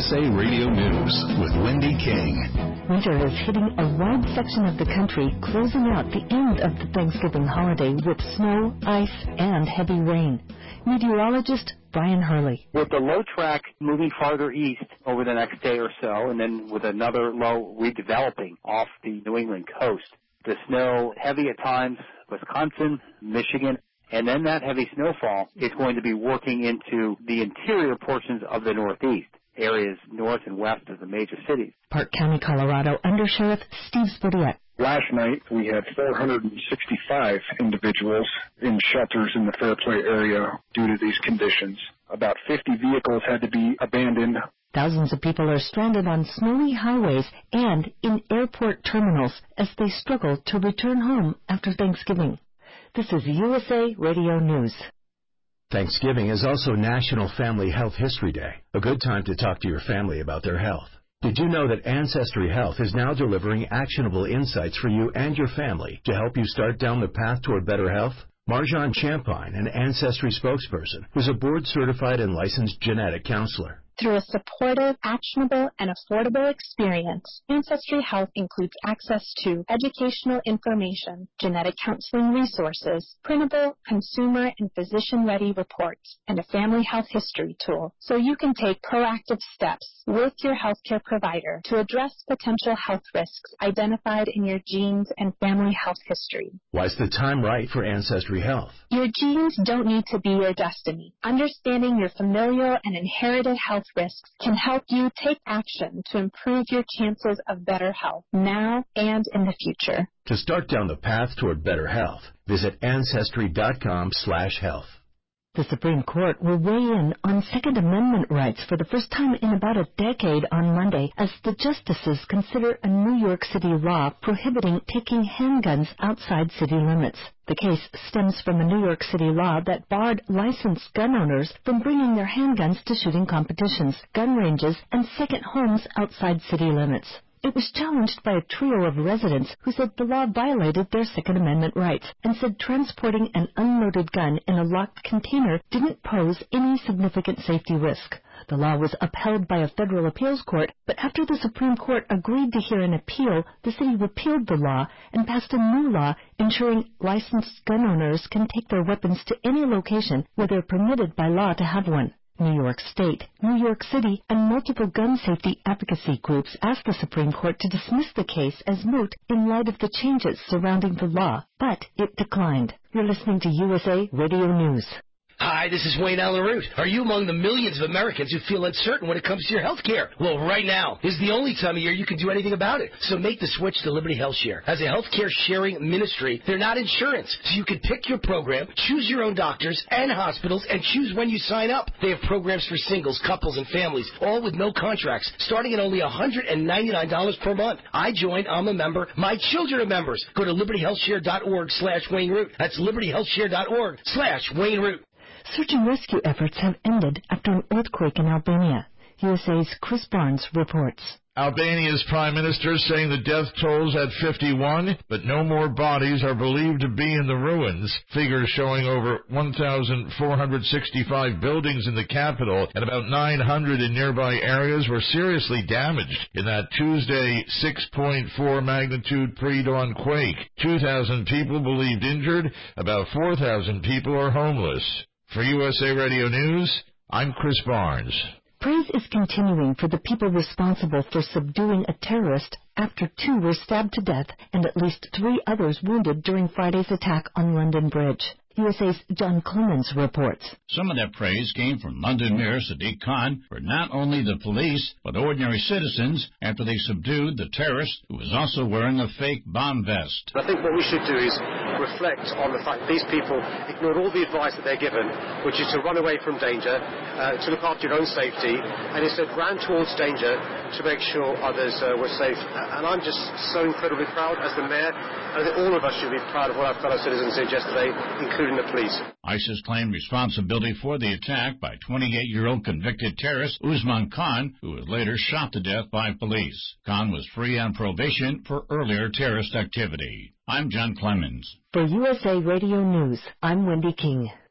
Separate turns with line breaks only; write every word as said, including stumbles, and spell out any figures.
S A Radio News with Wendy King.
Winter is hitting a wide section of the country, closing out the end of the Thanksgiving holiday with snow, ice, and heavy rain. Meteorologist Brian Hurley.
With the low track moving farther east over the next day or so, and then with another low redeveloping off the New England coast, the snow heavy at times, Wisconsin, Michigan, and then that heavy snowfall is going to be working into the interior portions of the Northeast, areas north and west of the major cities.
Park County, Colorado, Under Sheriff Steve Spodiek.
Last night, we had four hundred sixty-five individuals in shelters in the Fairplay area due to these conditions. About fifty vehicles had to be abandoned.
Thousands of people are stranded on snowy highways and in airport terminals as they struggle to return home after Thanksgiving. This is U S A Radio News.
Thanksgiving is also National Family Health History Day, a good time to talk to your family about their health. Did you know that Ancestry Health is now delivering actionable insights for you and your family to help you start down the path toward better health? Marjan Champagne, an Ancestry spokesperson, is a board-certified and licensed genetic counselor.
Through a supportive, actionable, and affordable experience, Ancestry Health includes access to educational information, genetic counseling resources, printable, consumer, and physician-ready reports, and a family health history tool, so you can take proactive steps with your healthcare provider to address potential health risks identified in your genes and family health history.
Why's the time right for Ancestry Health?
Your genes don't need to be your destiny. Understanding your familial and inherited health risks can help you take action to improve your chances of better health now and in the future.
To start down the path toward better health, visit ancestry dot com slash health.
The Supreme Court will weigh in on Second Amendment rights for the first time in about a decade on Monday as the justices consider a New York City law prohibiting taking handguns outside city limits. The case stems from a New York City law that barred licensed gun owners from bringing their handguns to shooting competitions, gun ranges, and second homes outside city limits. It was challenged by a trio of residents who said the law violated their Second Amendment rights and said transporting an unloaded gun in a locked container didn't pose any significant safety risk. The law was upheld by a federal appeals court, but after the Supreme Court agreed to hear an appeal, the city repealed the law and passed a new law ensuring licensed gun owners can take their weapons to any location where they're permitted by law to have one. New York State, New York City, and multiple gun safety advocacy groups asked the Supreme Court to dismiss the case as moot in light of the changes surrounding the law, but it declined. You're listening to U S A Radio News.
Hi, this is Wayne Allen Root. Are you among the millions of Americans who feel uncertain when it comes to your health care? Well, right now is the only time of year you can do anything about it. So make the switch to Liberty Health Share. As a health care sharing ministry, they're not insurance. So you can pick your program, choose your own doctors and hospitals, and choose when you sign up. They have programs for singles, couples, and families, all with no contracts, starting at only one hundred ninety-nine dollars per month. I joined. I'm a member. My children are members. Go to liberty health share dot org slash Wayne Root. That's liberty health share dot org slash Wayne Root.
Search and rescue efforts have ended after an earthquake in Albania. U S A's Chris Barnes reports.
Albania's prime minister saying the death tolls at fifty-one, but no more bodies are believed to be in the ruins. Figures showing over one thousand four hundred sixty-five buildings in the capital and about nine hundred in nearby areas were seriously damaged in that Tuesday six point four magnitude pre-dawn quake. two thousand people believed injured. About four thousand people are homeless. For U S A Radio News, I'm Chris Barnes.
Praise is continuing for the people responsible for subduing a terrorist after two were stabbed to death and at least three others wounded during Friday's attack on London Bridge. U S A's John Clemens reports.
Some of that praise came from London Mayor Sadiq Khan for not only the police, but ordinary citizens after they subdued the terrorist who was also wearing a fake bomb vest.
I think what we should do is reflect on the fact that these people ignored all the advice that they're given, which is to run away from danger, uh, to look after your own safety, and instead ran towards danger to make sure others uh, were safe. And I'm just so incredibly proud as the mayor. I think all of us should be proud of what our fellow citizens did yesterday, including the police.
ISIS claimed responsibility for the attack by twenty-eight-year-old convicted terrorist Usman Khan, who was later shot to death by police. Khan was free on probation for earlier terrorist activity. I'm John Clemens.
For U S A Radio News, I'm Wendy King.